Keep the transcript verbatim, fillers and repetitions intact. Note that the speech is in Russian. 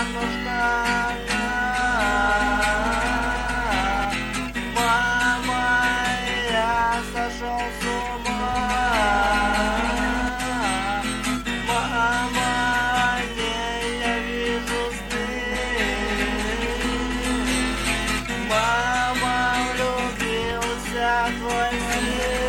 нужна. Мама, я сошел с ума. Мама, не, я вижу сны. Мама, влюбился в твой сын.